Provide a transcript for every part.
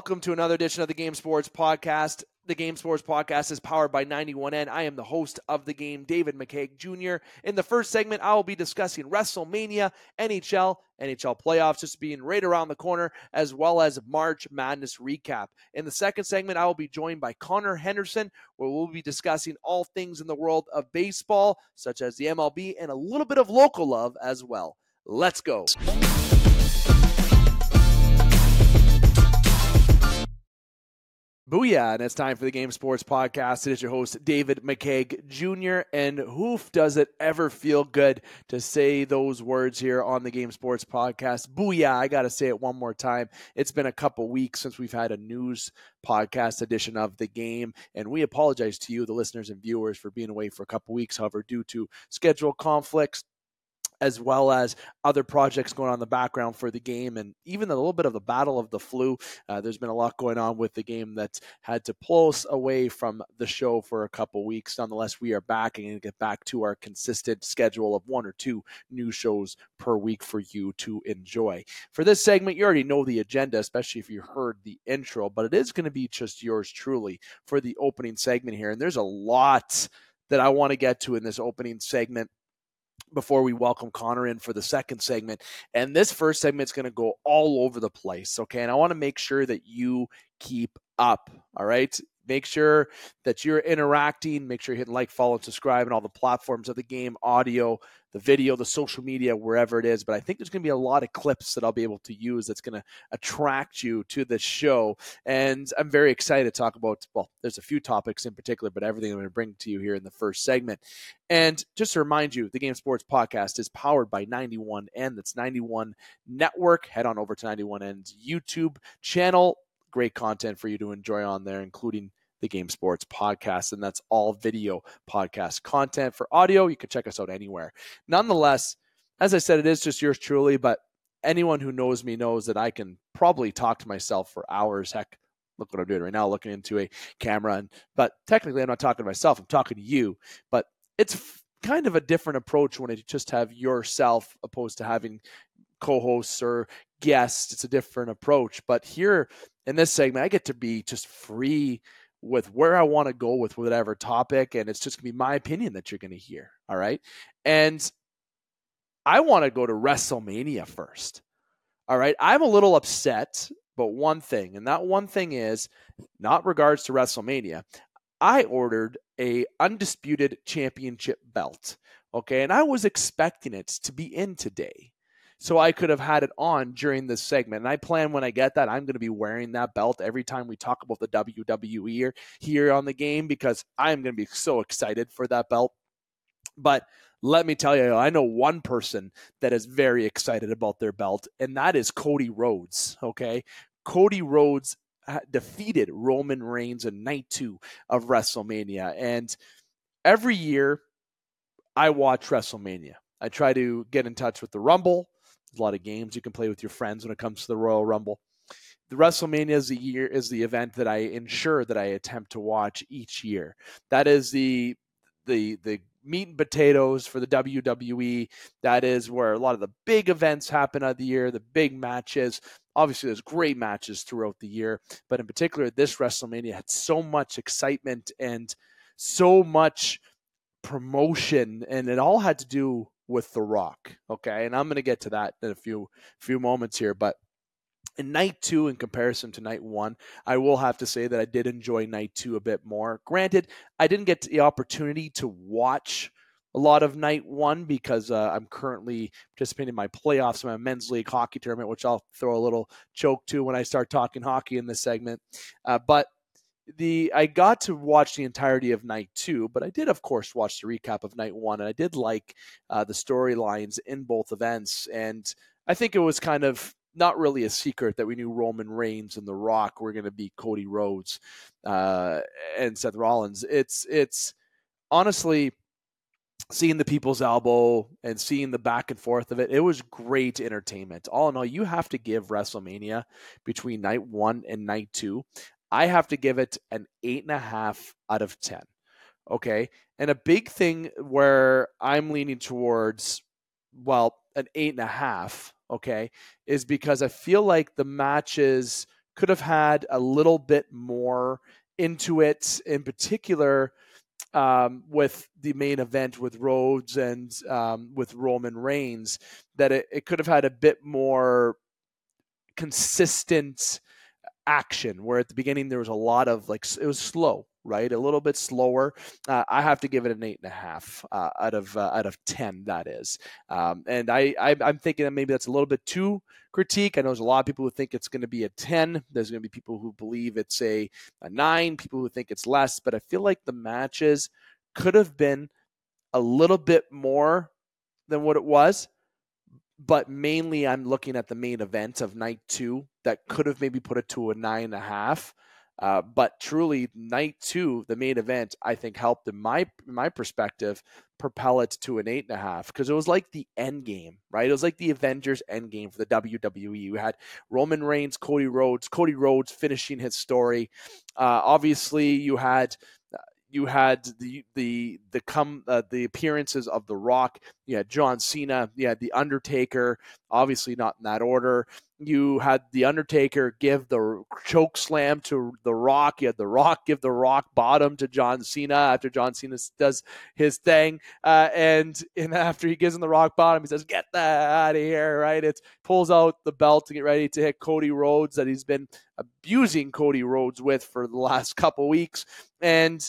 Welcome to another edition of the Game Sports Podcast. The Game Sports Podcast is powered by 91N. I am the host of the game, David McCaig Jr. In the first segment, I will be discussing WrestleMania, NHL playoffs just being right around the corner, as well as March Madness recap. In the second segment, I will be joined by Connor Henderson, where we'll be discussing all things in the world of baseball, such as the MLB, and a little bit of local love as well. Let's go. Booyah, and it's time for the Game Sports Podcast. It is your host, David McCaig Jr., and hoof, does it ever feel good to say those words here on the Game Sports Podcast. Booyah, I got to say it one more time. It's been a couple weeks since we've had a news podcast edition of the game, and we apologize to you, the listeners and viewers, for being away for a couple weeks. However, due to schedule conflicts, as well as other projects going on in the background for the game, and even a little bit of the battle of the flu. There's been a lot going on with the game that's had to pull us away from the show for a couple weeks. Nonetheless, we are back and get back to our consistent schedule of 1 or 2 new shows per week for you to enjoy. For this segment, you already know the agenda, especially if you heard the intro, but it is going to be just yours truly for the opening segment here. And there's a lot that I want to get to in this opening segment before we welcome Connor in for the second segment. And this first segment is going to go all over the place, okay? And I want to make sure that you keep up, all right? Make sure that you're interacting. Make sure you're hitting like, follow, and subscribe on all the platforms of the game, audio, the video, the social media, wherever it is. But I think there's going to be a lot of clips that I'll be able to use that's going to attract you to the show. And I'm very excited to talk about, well, there's a few topics in particular, but everything I'm going to bring to you here in the first segment. And just to remind you, the Game Sports Podcast is powered by 91N. That's 91 Network. Head on over to 91N's YouTube channel. Great content for you to enjoy on there, including the Game Sports Podcast, and that's all video podcast content. For audio, you can check us out anywhere. Nonetheless, as I said, it is just yours truly, but anyone who knows me knows that I can probably talk to myself for hours. Heck, look what I'm doing right now, looking into a camera. But technically, I'm not talking to myself. I'm talking to you. But it's kind of a different approach when you just have yourself opposed to having co-hosts or guests. It's a different approach. But here in this segment, I get to be just free with where I want to go with whatever topic, and it's just going to be my opinion that you're going to hear, all right? And I want to go to WrestleMania first, all right? I'm a little upset about one thing, and that one thing is, not regards to WrestleMania, I ordered a Undisputed Championship belt, okay? And I was expecting it to be in today, so I could have had it on during this segment. And I plan when I get that, I'm going to be wearing that belt every time we talk about the WWE here on the game, because I'm going to be so excited for that belt. But let me tell you, I know one person that is very excited about their belt, and that is Cody Rhodes, okay? Cody Rhodes defeated Roman Reigns in night 2 of WrestleMania. And every year I watch WrestleMania. I try to get in touch with the Rumble. There's a lot of games you can play with your friends when it comes to the Royal Rumble. The WrestleMania is the event that I ensure that I attempt to watch each year. That is the meat and potatoes for the WWE. That is where a lot of the big events happen of the year, the big matches. Obviously, there's great matches throughout the year, but in particular, this WrestleMania had so much excitement and so much promotion, and it all had to do with The Rock, okay? And I'm going to get to that in a few moments here, but in night 2, in comparison to night 1, I will have to say that I did enjoy night 2 a bit more. Granted, I didn't get the opportunity to watch a lot of night 1 because I'm currently participating in my playoffs in my men's league hockey tournament, which I'll throw a little choke to when I start talking hockey in this segment. But I got to watch the entirety of night 2, but I did, of course, watch the recap of night 1, and I did like the storylines in both events. And I think it was kind of not really a secret that we knew Roman Reigns and The Rock were going to beat Cody Rhodes and Seth Rollins. It's honestly, seeing the People's Elbow and seeing the back and forth of it, it was great entertainment. All in all, you have to give WrestleMania between night 1 and night 2. I have to give it an 8.5 out of 10. Okay. And a big thing where I'm leaning towards, well, an 8.5, okay, is because I feel like the matches could have had a little bit more into it, in particular with the main event with Rhodes and with Roman Reigns, that it could have had a bit more consistent action, where at the beginning there was a lot of it was slow, right? A little bit slower. I have to give it an 8.5 out of 10. That is, and I'm thinking that maybe that's a little bit too critique. I know there's a lot of people who think it's going to be a 10. There's going to be people who believe it's a 9. People who think it's less. But I feel like the matches could have been a little bit more than what it was. But mainly I'm looking at the main event of night 2 that could have maybe put it to a 9.5. But truly, night 2, the main event, I think helped in my perspective propel it to an 8.5, because it was like the end game, right? It was like the Avengers end game for the WWE. You had Roman Reigns, Cody Rhodes finishing his story. Obviously, you had the appearances of The Rock. You had John Cena. You had The Undertaker. Obviously not in that order. You had The Undertaker give the choke slam to The Rock. You had The Rock give the rock bottom to John Cena after John Cena does his thing. And after he gives him the rock bottom, he says, "Get that out of here," right? It pulls out the belt to get ready to hit Cody Rhodes, that he's been abusing Cody Rhodes with for the last couple weeks. And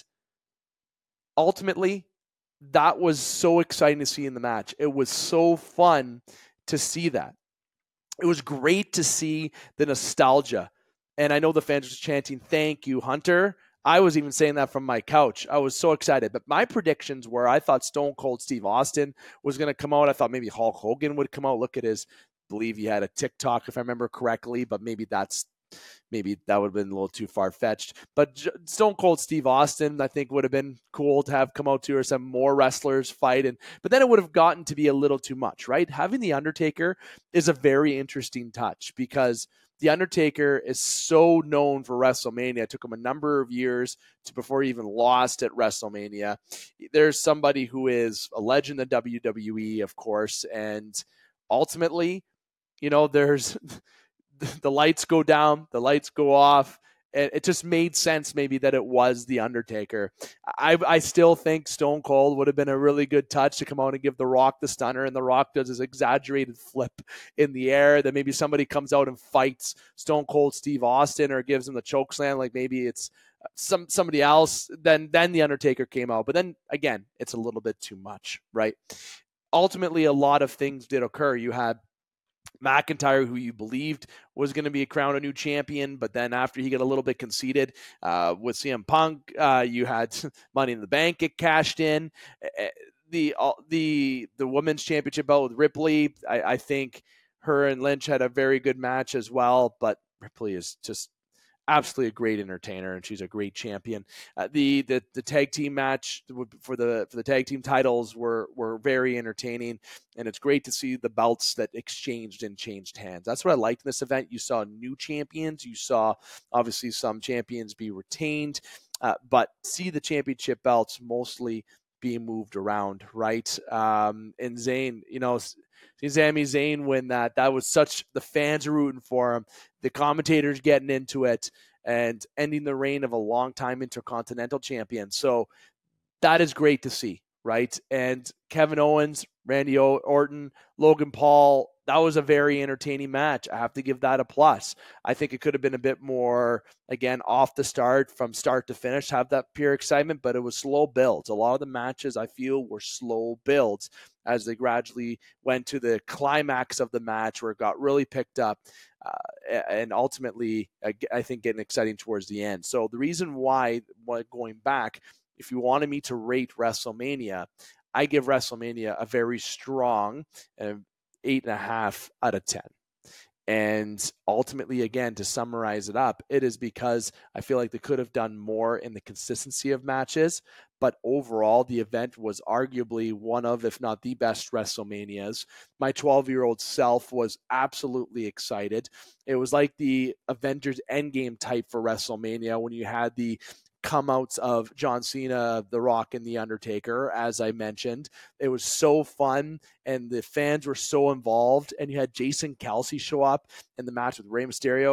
ultimately, that was so exciting to see in the match. It was so fun to see that. It was great to see the nostalgia. And I know the fans were chanting, "Thank you, Hunter." I was even saying that from my couch. I was so excited. But my predictions were, I thought Stone Cold Steve Austin was going to come out. I thought maybe Hulk Hogan would come out. Look at his, I believe he had a TikTok, if I remember correctly, but maybe that would have been a little too far-fetched. But Stone Cold Steve Austin, I think, would have been cool to have come out to, or some more wrestlers fight. But then it would have gotten to be a little too much, right? Having The Undertaker is a very interesting touch, because The Undertaker is so known for WrestleMania. It took him a number of years before he even lost at WrestleMania. There's somebody who is a legend in WWE, of course, and ultimately, there's the lights go down, the lights go off, and it just made sense maybe that it was The Undertaker. I still think Stone Cold would have been a really good touch to come out and give The Rock the stunner, and The Rock does his exaggerated flip in the air. Then maybe somebody comes out and fights Stone Cold Steve Austin, or gives him the choke slam, like maybe it's somebody else. Then The Undertaker came out. But then again, it's a little bit too much, right? Ultimately, a lot of things did occur. You had McIntyre, who you believed was going to be crowned a new champion, but then after he got a little bit conceited with CM Punk, you had Money in the Bank get cashed in. The women's championship belt with Ripley, I think her and Lynch had a very good match as well, but Ripley is just absolutely a great entertainer, and she's a great champion. The tag team match for the tag team titles were very entertaining, and it's great to see the belts that exchanged and changed hands. That's what I liked in this event. You saw new champions. You saw obviously some champions be retained, but see the championship belts mostly being moved around, right? And Zayn, Sami Zayn win that. That was such, the fans are rooting for him. The commentators getting into it, and ending the reign of a longtime Intercontinental champion. So that is great to see, right? And Kevin Owens, Randy Orton, Logan Paul, that was a very entertaining match. I have to give that a plus. I think it could have been a bit more, again, off the start, from start to finish, have that pure excitement, but it was slow builds. A lot of the matches, I feel, were slow builds as they gradually went to the climax of the match, where it got really picked up, and ultimately, I think, getting exciting towards the end. So the reason why, going back, if you wanted me to rate WrestleMania, I give WrestleMania a very strong 8.5 out of 10. And ultimately, again, to summarize it up, it is because I feel like they could have done more in the consistency of matches. But overall, the event was arguably one of, if not the best WrestleManias. My 12-year-old self was absolutely excited. It was like the Avengers Endgame type for WrestleMania, when you had the come outs of John Cena, The Rock, and The Undertaker, as I mentioned. It was so fun, and the fans were so involved, and you had Jason Kelce show up in the match with Rey Mysterio.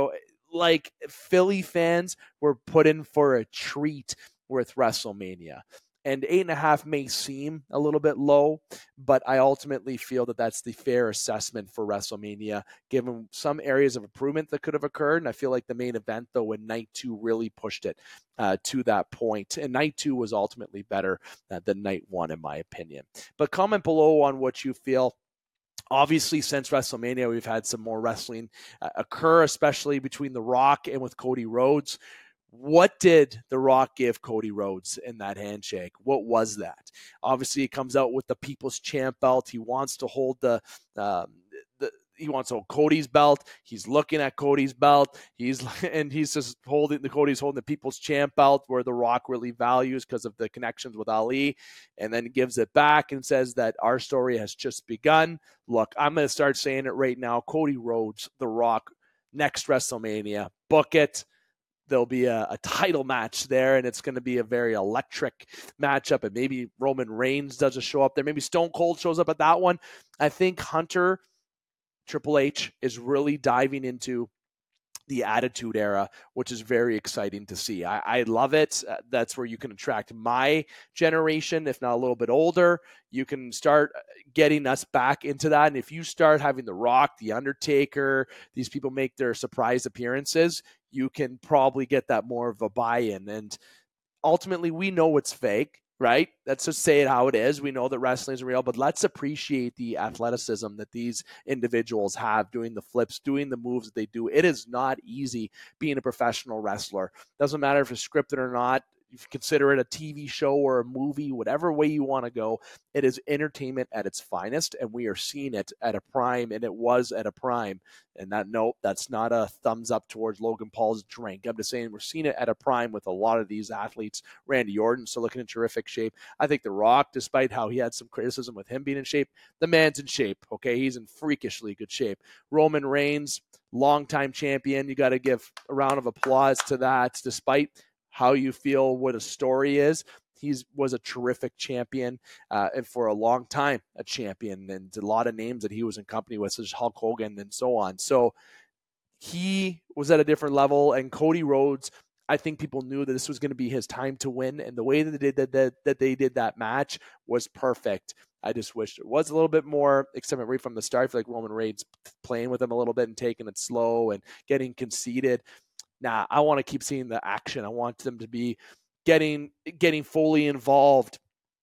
like Philly fans were put in for a treat with WrestleMania. And 8.5 may seem a little bit low, but I ultimately feel that that's the fair assessment for WrestleMania, given some areas of improvement that could have occurred. And I feel like the main event, though, when night 2 really pushed it to that point. And night 2 was ultimately better than night 1, in my opinion. But comment below on what you feel. Obviously, since WrestleMania, we've had some more wrestling occur, especially between The Rock and with Cody Rhodes. What did The Rock give Cody Rhodes in that handshake? What was that? Obviously, he comes out with the People's Champ belt. He wants to hold he wants to hold Cody's belt. He's looking at Cody's belt. He's just holding the People's Champ belt, where The Rock really values because of the connections with Ali, and then gives it back and says that our story has just begun. Look, I'm going to start saying it right now. Cody Rhodes, The Rock, next WrestleMania, book it. There'll be a title match there, and it's going to be a very electric matchup, and maybe Roman Reigns doesn't show up there. Maybe Stone Cold shows up at that one. I think Hunter, Triple H, is really diving into the Attitude Era, which is very exciting to see. I love it. That's where you can attract my generation, if not a little bit older. You can start getting us back into that. And if you start having The Rock, The Undertaker, these people make their surprise appearances, you can probably get that more of a buy-in. And ultimately, we know it's fake, right? Let's just say it how it is. We know that wrestling is real, but let's appreciate the athleticism that these individuals have, doing the flips, doing the moves that they do. It is not easy being a professional wrestler. Doesn't matter if it's scripted or not. If you consider it a TV show or a movie, whatever way you want to go, it is entertainment at its finest, and we are seeing it at a prime, and it was at a prime. And that's not a thumbs up towards Logan Paul's drink. I'm just saying we're seeing it at a prime with a lot of these athletes. Randy Orton still looking in terrific shape. I think The Rock, despite how he had some criticism with him being in shape, the man's in shape, okay? He's in freakishly good shape. Roman Reigns, longtime champion. You got to give a round of applause to that, despite how you feel what a story is. He was a terrific champion, and for a long time, a champion, and a lot of names that he was in company with, such as Hulk Hogan and so on. So he was at a different level, and Cody Rhodes, I think people knew that this was going to be his time to win, and the way that they did that match was perfect. I just wish it was a little bit more excitement right from the start. I feel like Roman Reigns playing with him a little bit and taking it slow and getting conceited. Nah, I want to keep seeing the action. I want them to be getting fully involved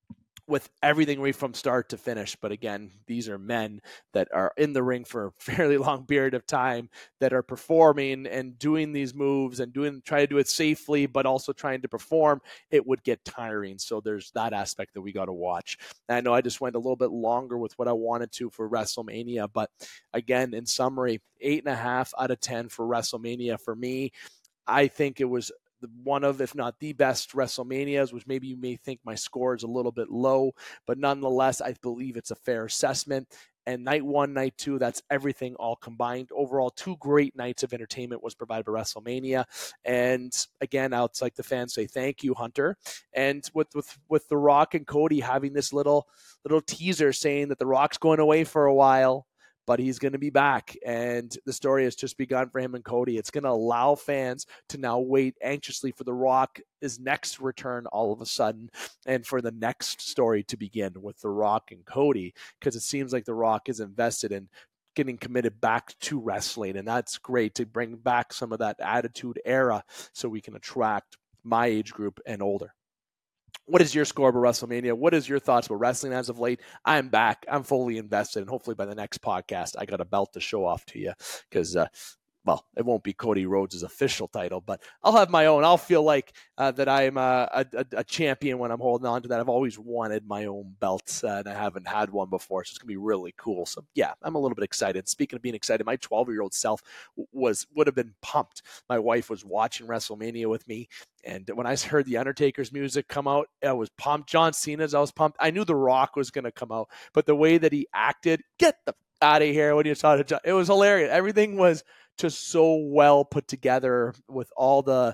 with everything right from start to finish. But again, these are men that are in the ring for a fairly long period of time, that are performing and doing these moves and try to do it safely, but also trying to perform. It would get tiring. So there's that aspect that we got to watch. And I know I just went a little bit longer with what I wanted to for WrestleMania, but again, in summary, 8.5 out of 10 for WrestleMania for me. I think it was one of, if not the best WrestleManias, which maybe you may think my score is a little bit low, but nonetheless, I believe it's a fair assessment. And night 1, night 2, that's everything all combined. Overall, 2 great nights of entertainment was provided by WrestleMania. And again, I'd like the fans say thank you, Hunter. And with The Rock and Cody having this little teaser saying that The Rock's going away for a while, but he's going to be back, and the story has just begun for him and Cody. It's going to allow fans to now wait anxiously for The Rock's next return all of a sudden, and for the next story to begin with The Rock and Cody, because it seems like The Rock is invested in getting committed back to wrestling, and that's great to bring back some of that Attitude Era so we can attract my age group and older. What is your score about WrestleMania? What is your thoughts about wrestling as of late? I'm back. I'm fully invested. And hopefully by the next podcast, I got a belt to show off to you because, well, it won't be Cody Rhodes' official title, but I'll have my own. I'll feel like that I'm a champion when I'm holding on to that. I've always wanted my own belts, and I haven't had one before, so it's going to be really cool. So, yeah, I'm a little bit excited. Speaking of being excited, my 12-year-old self would have been pumped. My wife was watching WrestleMania with me, and when I heard the Undertaker's music come out, I was pumped. John Cena's, I was pumped. I knew The Rock was going to come out, but the way that he acted, get the out of here when you saw it, it was hilarious. Everything was just so well put together with all the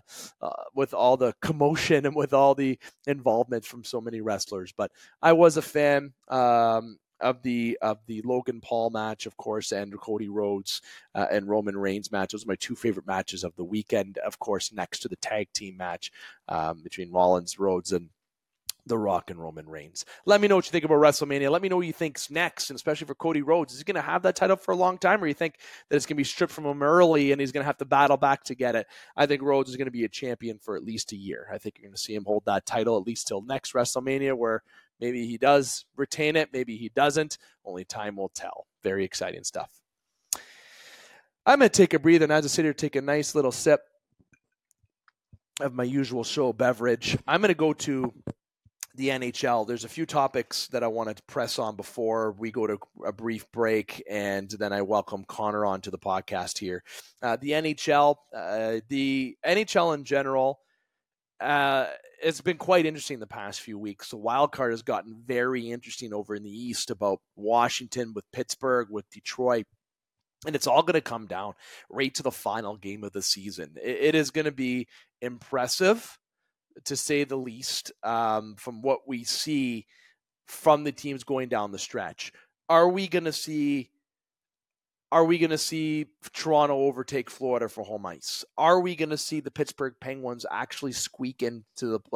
commotion and with all the involvement from so many wrestlers. But I was a fan. of the Logan Paul match, of course, and Cody Rhodes and Roman Reigns match. Those are my two favorite matches of the weekend, of course, next to the tag team match between Rollins, Rhodes, and The Rock and Roman Reigns. Let me know what you think about WrestleMania. Let me know what you think's next, and especially for Cody Rhodes. Is he going to have that title for a long time, or you think that it's going to be stripped from him early and he's going to have to battle back to get it? I think Rhodes is going to be a champion for at least a year. I think you're going to see him hold that title at least till next WrestleMania, where maybe he does retain it, maybe he doesn't. Only time will tell. Very exciting stuff. I'm going to take a breather, and as I sit here, take a nice little sip of my usual show beverage. I'm going to go to the NHL. There's a few topics that I wanted to press on before we go to a brief break, and then I welcome Connor onto the podcast here. The NHL in general, it's been quite interesting the past few weeks. The wild card has gotten very interesting over in the East about Washington, with Pittsburgh, with Detroit. And it's all going to come down right to the final game of the season. It is going to be impressive, to say the least, from what we see from the teams going down the stretch. Are we going to see Toronto overtake Florida for home ice? Are we going to see the Pittsburgh Penguins actually sneak into the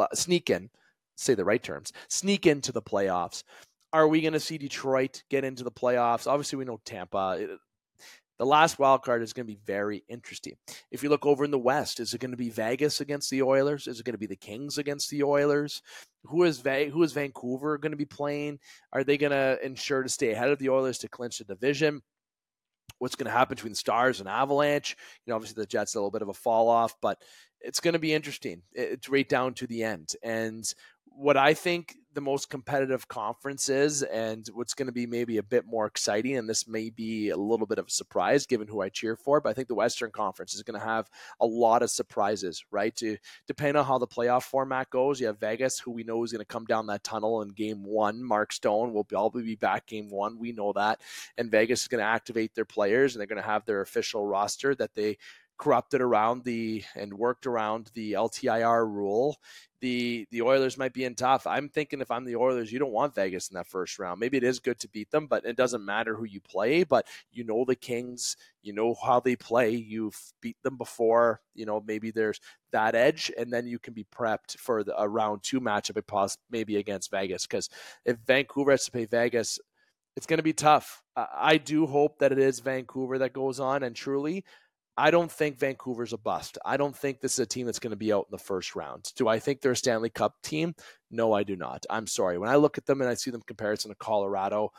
playoffs? Are we going to see Detroit get into the playoffs? Obviously, we know Tampa. The last wild card is going to be very interesting. If you look over in the West, is it going to be Vegas against the Oilers? Is it going to be the Kings against the Oilers? Who is Vancouver going to be playing? Are they going to ensure to stay ahead of the Oilers to clinch the division? What's going to happen between Stars and Avalanche? Obviously the Jets a little bit of a fall off, but it's going to be interesting. It's right down to the end. And what I think the most competitive conference is, and what's going to be maybe a bit more exciting, and this may be a little bit of a surprise given who I cheer for, but I think the Western Conference is going to have a lot of surprises, right? Depending on how the playoff format goes, you have Vegas, who we know is going to come down that tunnel in game one. Mark Stone will probably be back game one. We know that. And Vegas is going to activate their players, and they're going to have their official roster that they corrupted around and worked around the LTIR rule. The Oilers might be in tough. I'm thinking if I'm the Oilers, you don't want Vegas in that first round. Maybe it is good to beat them, but it doesn't matter who you play. But you know the Kings, you know how they play. You've beat them before. Maybe there's that edge, and then you can be prepped for a round two matchup maybe against Vegas. Because if Vancouver has to play Vegas, it's going to be tough. I do hope that it is Vancouver that goes on, and truly, I don't think Vancouver's a bust. I don't think this is a team that's going to be out in the first round. Do I think they're a Stanley Cup team? No, I do not. I'm sorry. When I look at them and I see them comparison to Colorado,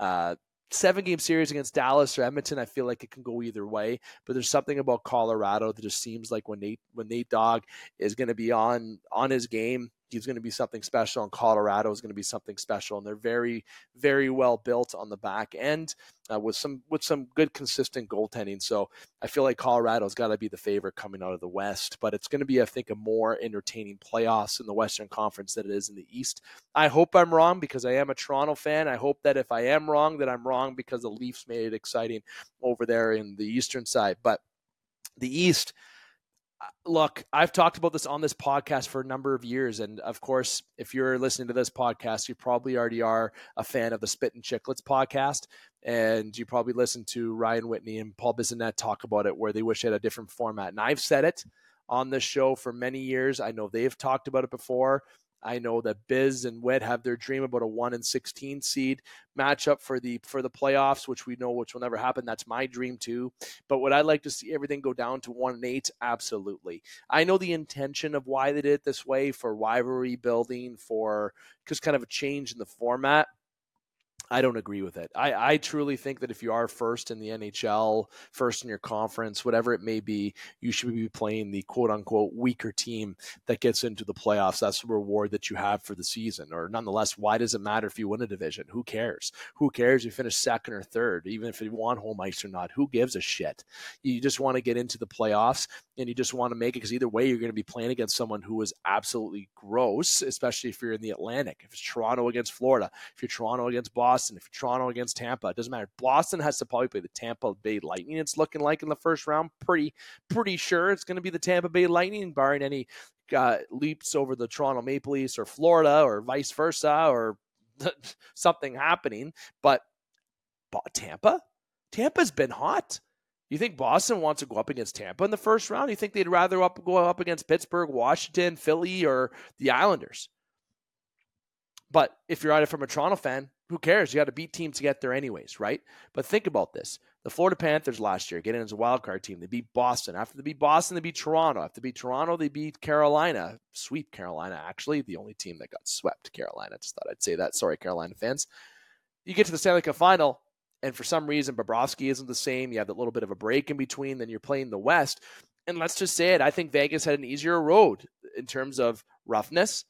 7-game series against Dallas or Edmonton, I feel like it can go either way. But there's something about Colorado that just seems like when Nate Dogg is going to be on his game, he's going to be something special, and Colorado is going to be something special. And they're very, very well built on the back end with some good, consistent goaltending. So I feel like Colorado's got to be the favorite coming out of the West. But it's going to be, I think, a more entertaining playoffs in the Western Conference than it is in the East. I hope I'm wrong because I am a Toronto fan. I hope that if I am wrong, that I'm wrong because the Leafs made it exciting over there in the Eastern side. But the East, look, I've talked about this on this podcast for a number of years. And of course, if you're listening to this podcast, you probably already are a fan of the Spit and Chicklets podcast. And you probably listened to Ryan Whitney and Paul Bissonnette talk about it, where they wish they had a different format. And I've said it on this show for many years. I know they've talked about it before. I know that Biz and Witt have their dream about a 1-16 seed matchup for the playoffs, which we know which will never happen. That's my dream too. But would I like to see everything go down to 1-8? Absolutely. I know the intention of why they did it this way, for rivalry building, for just kind of a change in the format. I don't agree with it. I truly think that if you are first in the NHL, first in your conference, whatever it may be, you should be playing the quote-unquote weaker team that gets into the playoffs. That's the reward that you have for the season. Or nonetheless, why does it matter if you win a division? Who cares? Who cares if you finish second or third, even if you want home ice or not? Who gives a shit? You just want to get into the playoffs, and you just want to make it, because either way, you're going to be playing against someone who is absolutely gross, especially if you're in the Atlantic. If it's Toronto against Florida, if you're Toronto against Boston, if you're Toronto against Tampa, it doesn't matter. Boston has to probably play the Tampa Bay Lightning. It's looking like in the first round, pretty sure it's going to be the Tampa Bay Lightning, barring any leaps over the Toronto Maple Leafs or Florida or vice versa, or something happening. But Tampa's been hot. You think Boston wants to go up against Tampa in the first round? You think they'd rather go up against Pittsburgh, Washington, Philly, or the Islanders? But if you're at it from a Toronto fan, who cares? You got to beat teams to get there anyways, right? But think about this. The Florida Panthers last year, getting as a wild card team, they beat Boston. After they beat Boston, they beat Toronto. After they beat Toronto, they beat Carolina. Sweep Carolina, actually. The only team that got swept, Carolina. Just thought I'd say that. Sorry, Carolina fans. You get to the Stanley Cup final, and for some reason, Bobrovsky isn't the same. You have that little bit of a break in between. Then you're playing the West. And let's just say it. I think Vegas had an easier road in terms of roughness,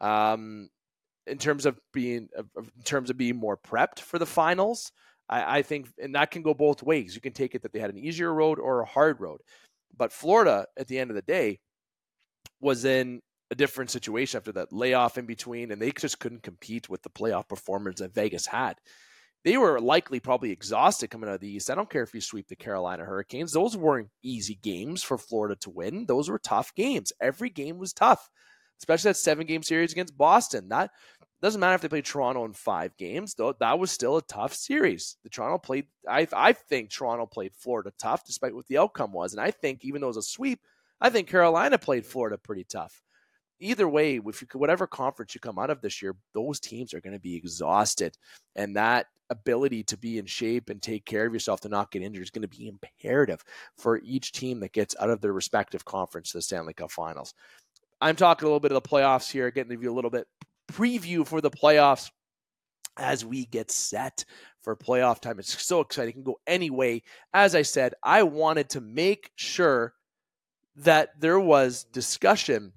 in terms of being more prepped for the finals. I think, and that can go both ways. You can take it that they had an easier road or a hard road. But Florida, at the end of the day, was in a different situation after that layoff in between, and they just couldn't compete with the playoff performance that Vegas had. They were likely probably exhausted coming out of the East. I don't care if you sweep the Carolina Hurricanes. Those weren't easy games for Florida to win. Those were tough games. Every game was tough, especially that 7-game series against Boston. That doesn't matter if they played Toronto in 5 games, though. That was still a tough series. I think Toronto played Florida tough, despite what the outcome was. And I think, even though it was a sweep, I think Carolina played Florida pretty tough. Either way, whatever conference you come out of this year, those teams are going to be exhausted. And that ability to be in shape and take care of yourself to not get injured is going to be imperative for each team that gets out of their respective conference to the Stanley Cup Finals. I'm talking a little bit of the playoffs here, getting to you a little bit preview for the playoffs as we get set for playoff time. It's so exciting. It can go any way. As I said, I wanted to make sure that there was discussion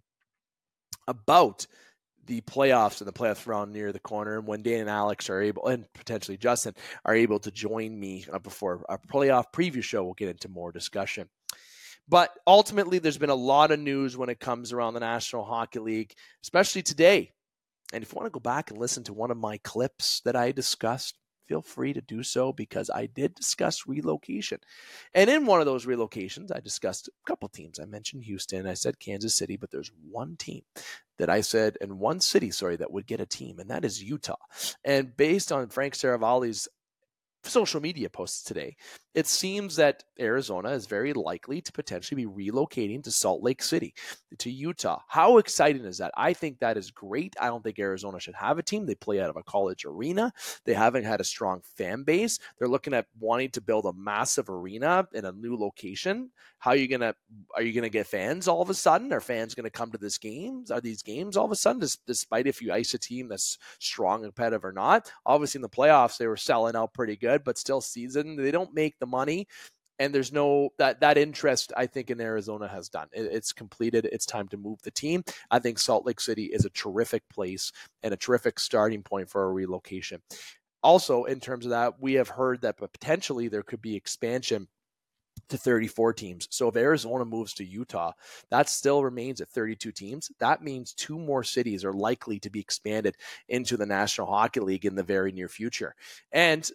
about the playoffs and the playoff round near the corner. And when Dan and Alex are able, and potentially Justin, are able to join me before our playoff preview show, we'll get into more discussion. But ultimately, there's been a lot of news when it comes around the National Hockey League, especially today. And if you want to go back and listen to one of my clips that I discussed, feel free to do so, because I did discuss relocation. And in one of those relocations, I discussed a couple teams. I mentioned Houston, I said Kansas City, but there's one team that I said, and one city, that would get a team, and that is Utah. And based on Frank Saravalli's social media posts today, it seems that Arizona is very likely to potentially be relocating to Salt Lake City, to Utah. How exciting is that? I think that is great. I don't think Arizona should have a team. They play out of a college arena. They haven't had a strong fan base. They're looking at wanting to build a massive arena in a new location. Are you gonna get fans all of a sudden? Are fans gonna come to these games? Are these games all of a sudden, despite if you ice a team that's strong and competitive or not? Obviously in the playoffs they were selling out pretty good, but still season, they don't make the money. And there's no that interest, I think, in Arizona has done. It's completed. It's time to move the team. I think Salt Lake City is a terrific place and a terrific starting point for a relocation. Also, in terms of that, we have heard that potentially there could be expansion to 34 teams. So if Arizona moves to Utah, that still remains at 32 teams. That means 2 more cities are likely to be expanded into the National Hockey League in the very near future. And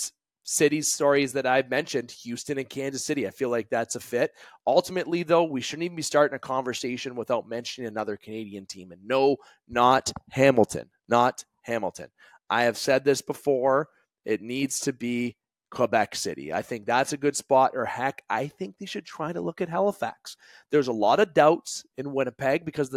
cities stories that I've mentioned, Houston and Kansas City, I feel like that's a fit. Ultimately, though, we shouldn't even be starting a conversation without mentioning another Canadian team. And no, not Hamilton. Not Hamilton. I have said this before. It needs to be Quebec City. I think that's a good spot. Or heck, I think they should try to look at Halifax. There's a lot of doubts in Winnipeg because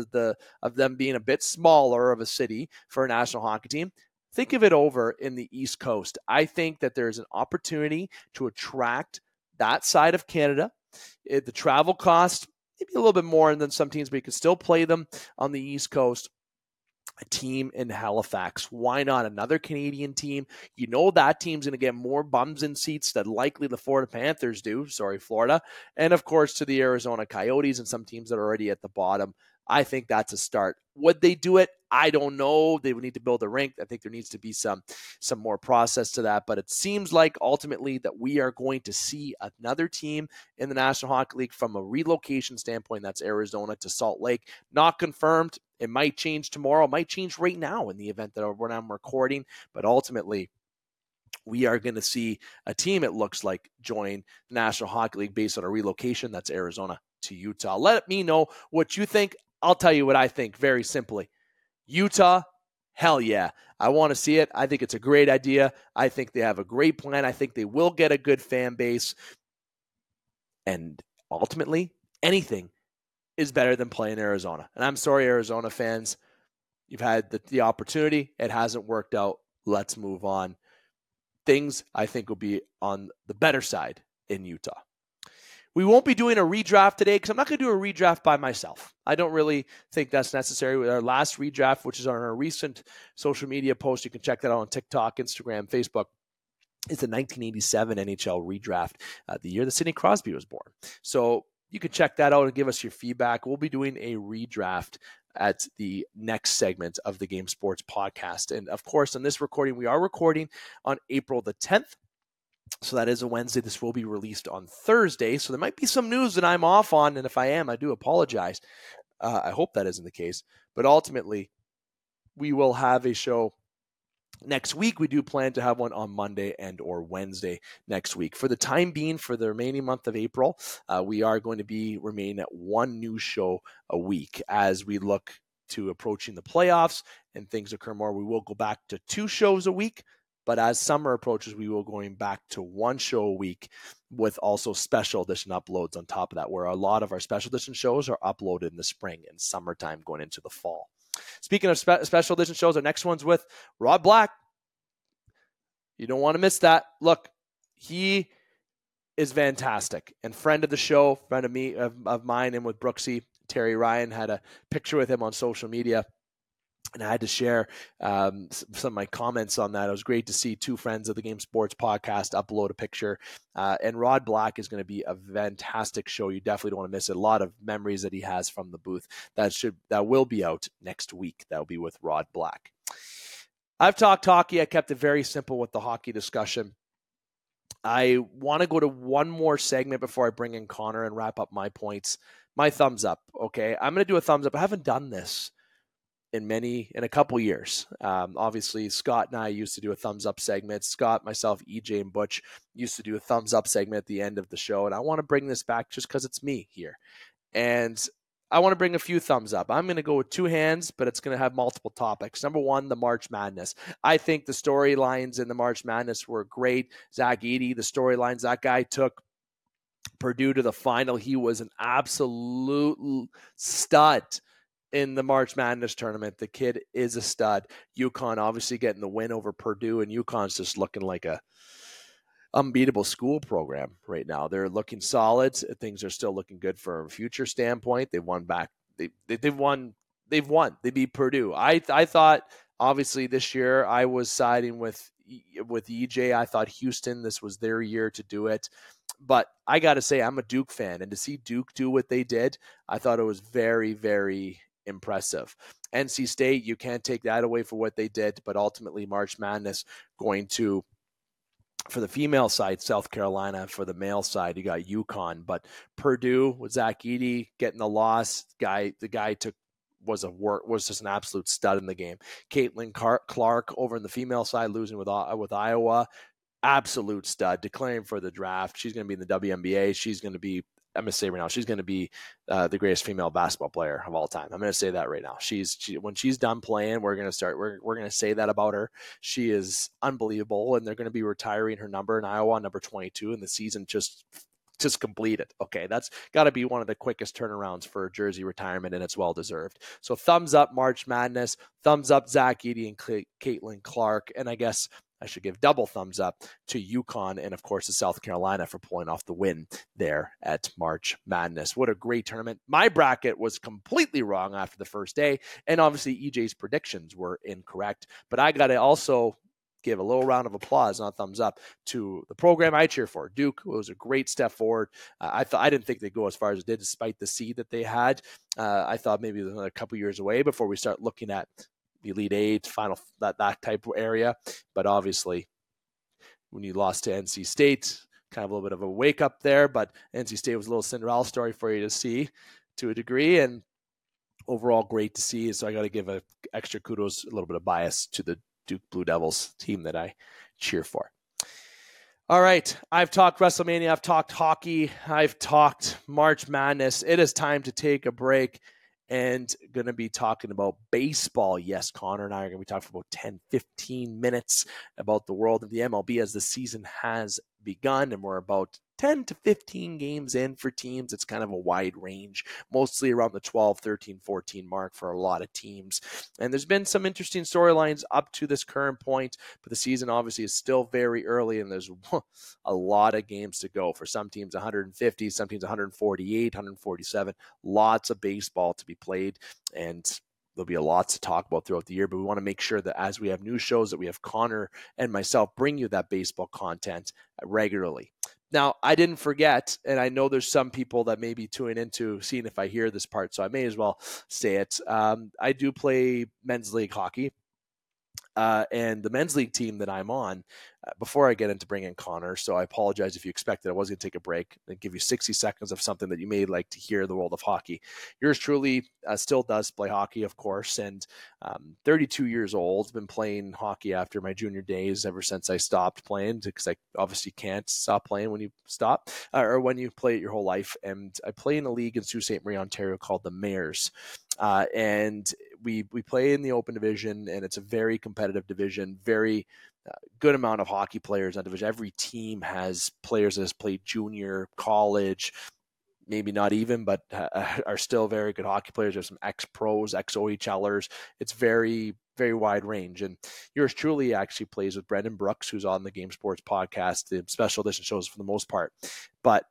of them being a bit smaller of a city for a national hockey team. Think of it over in the East Coast. I think that there's an opportunity to attract that side of Canada. The travel cost, maybe a little bit more than some teams, but you can still play them on the East Coast. A team in Halifax. Why not another Canadian team? You know that team's going to get more bums in seats than likely the Florida Panthers do. Sorry, Florida. And, of course, to the Arizona Coyotes and some teams that are already at the bottom. I think that's a start. Would they do it? I don't know. They would need to build a rink. I think there needs to be some more process to that. But it seems like ultimately that we are going to see another team in the National Hockey League from a relocation standpoint. That's Arizona to Salt Lake. Not confirmed. It might change tomorrow. It might change right now in the event that when I'm recording. But ultimately, we are going to see a team, it looks like, join the National Hockey League based on a relocation. That's Arizona to Utah. Let me know what you think. I'll tell you what I think very simply. Utah, hell yeah, I want to see it. I think it's a great idea. I think they have a great plan. I think they will get a good fan base. And ultimately, anything is better than playing Arizona. And I'm sorry, Arizona fans, you've had the opportunity. It hasn't worked out. Let's move on. Things, I think, will be on the better side in Utah. We won't be doing a redraft today because I'm not going to do a redraft by myself. I don't really think that's necessary. With our last redraft, which is on our recent social media post, you can check that out on TikTok, Instagram, Facebook, is the 1987 NHL redraft, the year that Sidney Crosby was born. So you can check that out and give us your feedback. We'll be doing a redraft at the next segment of the Game Sports podcast. And of course, on this recording, we are recording on April the 10th. So that is a Wednesday. This will be released on Thursday. So there might be some news that I'm off on. And if I am, I do apologize. I hope that isn't the case. But ultimately, we will have a show next week. We do plan to have one on Monday and or Wednesday next week. For the time being, for the remaining month of April, we are going to remain at one new show a week. As we look to approaching the playoffs and things occur more, we will go back to 2 shows a week. But as summer approaches, we will going back to 1 show a week with also special edition uploads on top of that, where a lot of our special edition shows are uploaded in the spring and summertime going into the fall. Speaking of special edition shows, our next one's with Rod Black. You don't want to miss that. Look, he is fantastic and friend of the show, friend of me, of mine, and with Brooksy. Terry Ryan had a picture with him on social media. And I had to share some of my comments on that. It was great to see 2 friends of the Game Sports podcast upload a picture. And Rod Black is going to be a fantastic show. You definitely don't want to miss it. A lot of memories that he has from the booth that will be out next week. That will be with Rod Black. I've talked hockey. I kept it very simple with the hockey discussion. I want to go to one more segment before I bring in Connor and wrap up my points. My thumbs up. Okay, I'm going to do a thumbs up. I haven't done this in a couple years. Obviously, Scott and I used to do a thumbs up segment. Scott, myself, EJ, and Butch used to do a thumbs up segment at the end of the show. And I want to bring this back just because it's me here. And I want to bring a few thumbs up. I'm going to go with 2 hands, but it's going to have multiple topics. Number 1, the March Madness. I think the storylines in the March Madness were great. Zach Edey, the storylines that guy took Purdue to the final. He was an absolute stud in the March Madness tournament. The kid is a stud. UConn obviously getting the win over Purdue, and UConn's just looking like a unbeatable school program right now. They're looking solid. Things are still looking good from a future standpoint. They've won back. They've won. They beat Purdue. I thought obviously this year I was siding with EJ. I thought Houston, this was their year to do it. But I got to say, I'm a Duke fan, and to see Duke do what they did, I thought it was very, very impressive. NC State, you can't take that away for what they did, but ultimately March Madness going to, for the female side, South Carolina. For the male side, you got UConn. But Purdue with Zach Edey getting the loss. The guy was just an absolute stud in the game. Caitlin Clark over in the female side losing with Iowa. Absolute stud, declaring for the draft. She's going to be in the WNBA. She's going to be, I'm going to say right now, she's going to be the greatest female basketball player of all time. I'm going to say that right now. When she's done playing, we're going to say that about her. She is unbelievable, and they're going to be retiring her number in Iowa, number 22, and the season just completed. Okay, that's got to be one of the quickest turnarounds for jersey retirement, and it's well deserved. So thumbs up March Madness, thumbs up Zach Edey and Caitlin Clark, and I guess I should give double thumbs up to UConn and, of course, to South Carolina for pulling off the win there at March Madness. What a great tournament. My bracket was completely wrong after the first day, and obviously EJ's predictions were incorrect. But I got to also give a little round of applause, not thumbs up, to the program I cheer for. Duke was a great step forward. I didn't think they'd go as far as it did, despite the seed that they had. I thought maybe it was another couple years away before we start looking at the Elite Eight, final, that type of area. But obviously, when you lost to NC State, kind of a little bit of a wake up there. But NC State was a little Cinderella story for you to see to a degree. And overall, great to see. So I got to give a extra kudos, a little bit of bias to the Duke Blue Devils team that I cheer for. All right. I've talked WrestleMania. I've talked hockey. I've talked March Madness. It is time to take a break and going to be talking about baseball. Yes, Connor and I are going to be talking for about 10, 15 minutes about the world of the MLB as the season has begun, and we're about 10 to 15 games in for teams. It's kind of a wide range, mostly around the 12, 13, 14 mark for a lot of teams. And there's been some interesting storylines up to this current point, but the season obviously is still very early, and there's a lot of games to go. For some teams, 150, some teams 148, 147, lots of baseball to be played, and there'll be a lot to talk about throughout the year, but we want to make sure that as we have new shows that we have Connor and myself bring you that baseball content regularly. Now, I didn't forget, and I know there's some people that may be tuning into seeing if I hear this part, so I may as well say it. I do play men's league hockey. And the men's league team that I'm on, before I get into bringing Connor, so I apologize if you expected I was going to take a break and give you 60 seconds of something that you may like to hear in the world of hockey. Yours truly still does play hockey, of course, and 32 years old, been playing hockey after my junior days ever since I stopped playing, because I obviously can't stop playing when you stop, or when you play it your whole life. And I play in a league in Sault Ste. Marie, Ontario called the Mares. And we play in the open division, and it's a very competitive division, very good amount of hockey players in that division. Every team has players that has played junior, college, maybe not even, but are still very good hockey players. There's some ex-pros, ex-OHLers. It's very, very wide range. And yours truly actually plays with Brendan Brooks, who's on the Game Sports podcast, the special edition shows for the most part. But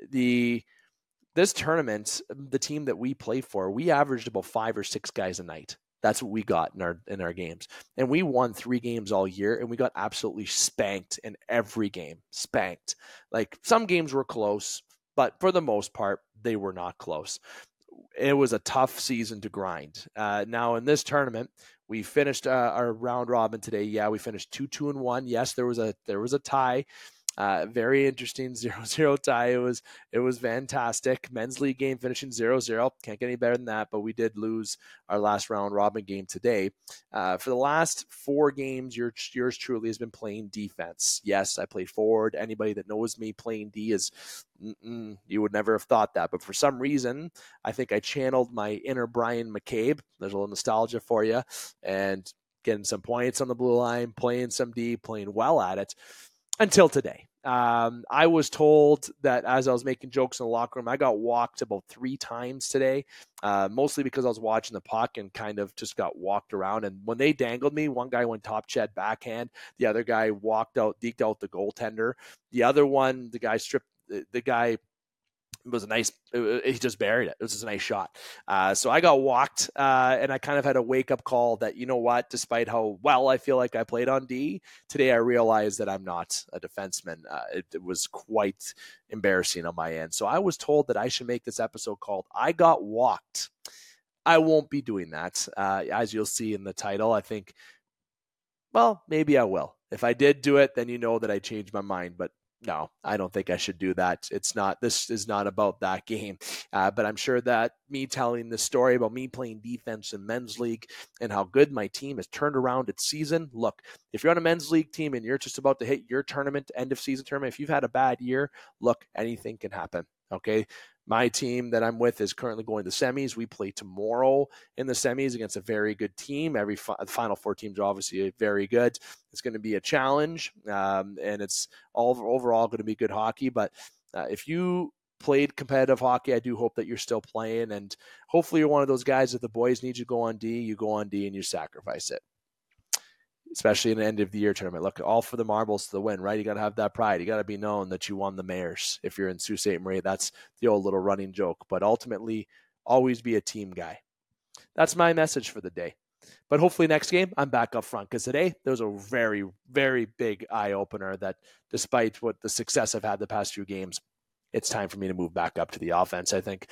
this tournament, the team that we play for, we averaged about 5 or 6 guys a night. That's what we got in our games. And we won 3 games all year, and we got absolutely spanked in every game. Spanked. Like, some games were close, but for the most part, they were not close. It was a tough season to grind. Now, in this tournament, we finished our round robin today. Yeah, we finished 2-2-1. Yes, there was a tie. Very interesting 0-0 tie. It was fantastic. Men's league game finishing 0-0. Can't get any better than that, but we did lose our last round robin game today. For the last 4 games, yours truly has been playing defense. Yes, I played forward. Anybody that knows me playing D is, you would never have thought that. But for some reason, I think I channeled my inner Brian McCabe. There's a little nostalgia for you. And getting some points on the blue line, playing some D, playing well at it. Until today. I was told that as I was making jokes in the locker room, I got walked about 3 times today, mostly because I was watching the puck and kind of just got walked around. And when they dangled me, one guy went top shed backhand. The other guy deked out the goaltender. The other one, the guy was he just buried it. It was just a nice shot. So I got walked, and I kind of had a wake-up call that, you know what, despite how well I feel like I played on D, today I realized that I'm not a defenseman. It was quite embarrassing on my end. So I was told that I should make this episode called I Got Walked. I won't be doing that. As you'll see in the title, I think, well, maybe I will. If I did do it, then you know that I changed my mind, but no, I don't think I should do that. This is not about that game. But I'm sure that me telling the story about me playing defense in men's league and how good my team has turned around its season. Look, if you're on a men's league team and you're just about to hit your tournament, end of season tournament, if you've had a bad year, look, anything can happen. Okay. My team that I'm with is currently going to semis. We play tomorrow in the semis against a very good team. The final 4 teams are obviously very good. It's going to be a challenge, and it's overall going to be good hockey. But if you played competitive hockey, I do hope that you're still playing, and hopefully you're one of those guys that the boys need you to go on D, you go on D and you sacrifice it. Especially in the end of the year tournament. Look, all for the marbles to the win, right? You got to have that pride. You got to be known that you won the Mares. If you're in Sault Ste. Marie, that's the old little running joke. But ultimately, always be a team guy. That's my message for the day. But hopefully next game, I'm back up front, because today there was a very, very big eye-opener that despite what the success I've had the past few games, it's time for me to move back up to the offense. I think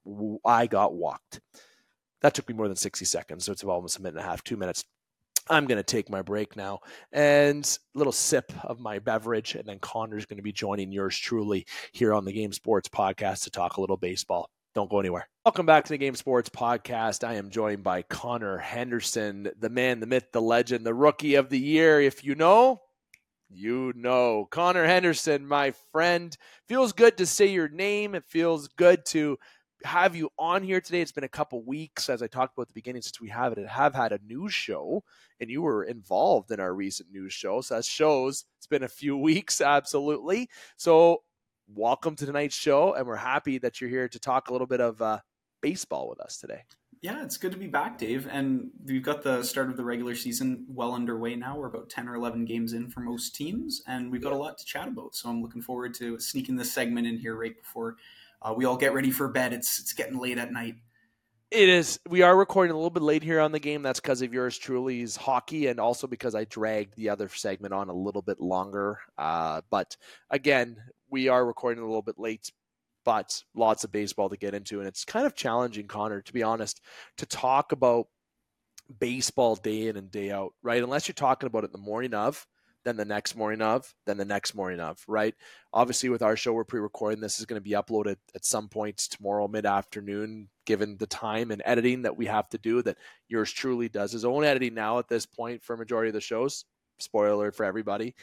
I got walked. That took me more than 60 seconds, so it's almost a minute and a half, 2 minutes. I'm going to take my break now and a little sip of my beverage, and then Connor's going to be joining yours truly here on the Game Sports Podcast to talk a little baseball. Don't go anywhere. Welcome back to the Game Sports Podcast. I am joined by Connor Henderson, the man, the myth, the legend, the rookie of the year. If you know, you know. Connor Henderson, my friend. Feels good to say your name. It feels good to have you on here today. It's been a couple weeks, as I talked about at the beginning, since we have had a news show, and you were involved in our recent news show. So that shows it's been a few weeks, absolutely. So welcome to tonight's show, and we're happy that you're here to talk a little bit of baseball with us today. Yeah, it's good to be back, Dave. And we've got the start of the regular season well underway now. We're about 10 or 11 games in for most teams, and we've got a lot to chat about. So I'm looking forward to sneaking this segment in here right before we all get ready for bed. It's getting late at night. It is. We are recording a little bit late here on the game. That's because of yours truly's hockey, and also because I dragged the other segment on a little bit longer. But again, we are recording a little bit late, but lots of baseball to get into. And it's kind of challenging, Connor, to be honest, to talk about baseball day in and day out, right? Unless you're talking about it the morning of, then the next morning of, then the next morning of, right? Obviously, with our show, we're pre-recording. This is going to be uploaded at some point tomorrow mid-afternoon, given the time and editing that we have to do, that yours truly does his own editing now at this point for a majority of the shows. Spoiler alert for everybody.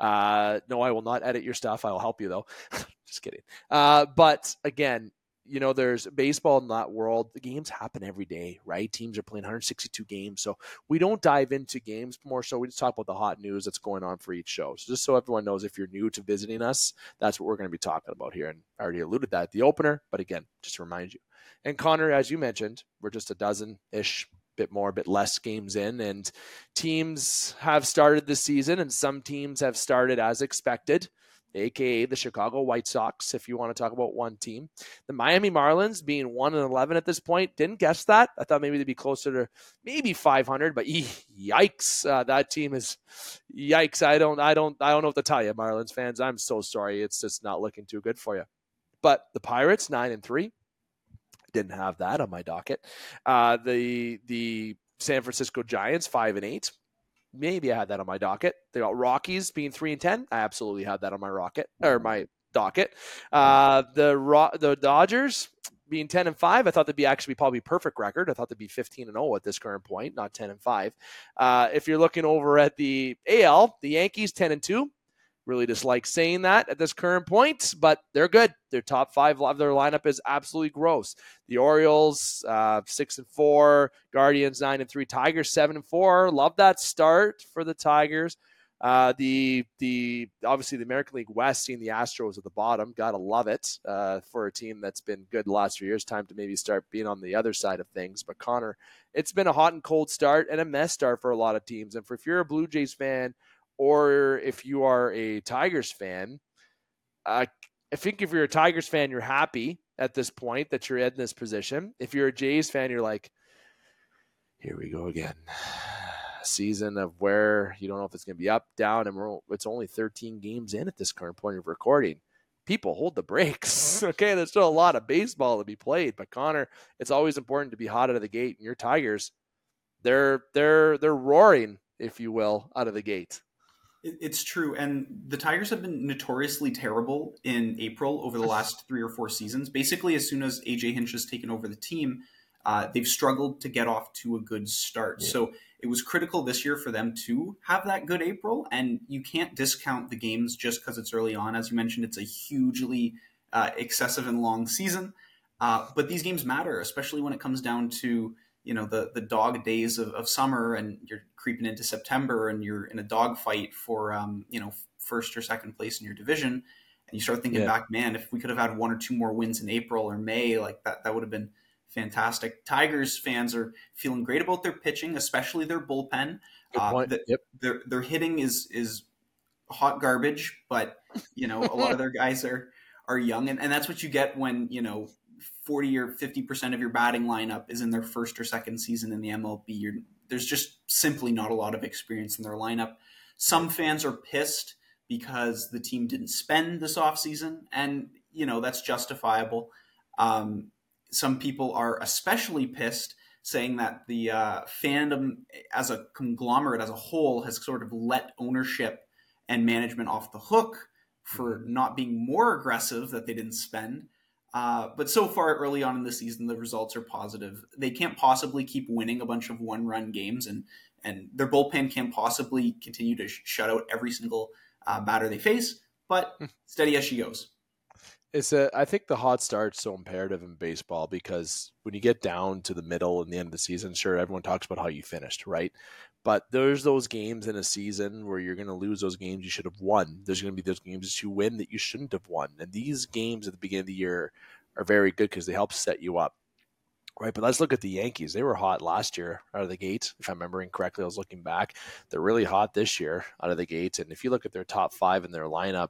No, I will not edit your stuff. I'll help you, though. Just kidding. But again, there's baseball in that world. The games happen every day, right? Teams are playing 162 games. So we don't dive into games more so. We just talk about the hot news that's going on for each show. So just so everyone knows, if you're new to visiting us, that's what we're going to be talking about here. And I already alluded that at the opener, but again, just to remind you. And Connor, as you mentioned, we're just a dozen-ish, bit more, bit less games in, and teams have started this season, and some teams have started as expected, aka the Chicago White Sox, if you want to talk about one team. The Miami Marlins being 1-11 at this point. Didn't guess that. I thought maybe they'd be closer to maybe 500, but yikes. That team is yikes. I don't know what to tell you, Marlins fans. I'm so sorry. It's just not looking too good for you. But the Pirates, 9-3. Didn't have that on my docket. The San Francisco Giants, 5-8. Maybe I had that on my docket. They got Rockies being 3-10. I absolutely had that on my docket. The Dodgers being 10-5. I thought they'd be actually probably perfect record. I thought they'd be 15-0 at this current point, not 10-5. If you're looking over at the AL, the Yankees 10-2. Really dislike saying that at this current point, but they're good. Their top five of their lineup is absolutely gross. The Orioles 6-4, Guardians 9-3, Tigers 7-4. Love that start for the Tigers. The obviously the American League West, seeing the Astros at the bottom, gotta love it for a team that's been good the last few years. Time to maybe start being on the other side of things. But Connor, it's been a hot and cold start and a mess start for a lot of teams. And if you're a Blue Jays fan, or if you are a Tigers fan, I think if you're a Tigers fan, you're happy at this point that you're in this position. If you're a Jays fan, you're like, here we go again. A season of where you don't know if it's going to be up, down, and it's only 13 games in at this current point of recording. People, hold the brakes. Okay, there's still a lot of baseball to be played, but Connor, it's always important to be hot out of the gate. And your Tigers, they're roaring, if you will, out of the gate. It's true. And the Tigers have been notoriously terrible in April over the last 3 or 4 seasons. Basically, as soon as AJ Hinch has taken over the team, they've struggled to get off to a good start. Yeah. So it was critical this year for them to have that good April. And you can't discount the games just because it's early on. As you mentioned, it's a hugely excessive and long season. But these games matter, especially when it comes down to the dog days of summer, and you're creeping into September and you're in a dog fight for, first or second place in your division. And you start thinking back, man, if we could have had 1 or 2 more wins in April or May, like that would have been fantastic. Tigers fans are feeling great about their pitching, especially their bullpen. Their hitting is hot garbage, but a lot of their guys are young, and that's what you get when 40 or 50% of your batting lineup is in their first or second season in the MLB. There's just simply not a lot of experience in their lineup. Some fans are pissed because the team didn't spend this offseason, and that's justifiable. Some people are especially pissed, saying that the fandom as a conglomerate, as a whole, has sort of let ownership and management off the hook for not being more aggressive that they didn't spend. But so far, early on in the season, the results are positive. They can't possibly keep winning a bunch of one-run games, and their bullpen can't possibly continue to shut out every single batter they face, but steady as she goes. I think the hot start's so imperative in baseball because when you get down to the middle and the end of the season, sure, everyone talks about how you finished, right? But there's those games in a season where you're going to lose those games you should have won. There's going to be those games that you win that you shouldn't have won. And these games at the beginning of the year are very good because they help set you up. Right, but let's look at the Yankees. They were hot last year out of the gate. If I'm remembering correctly, I was looking back. They're really hot this year out of the gate. And if you look at their top five in their lineup,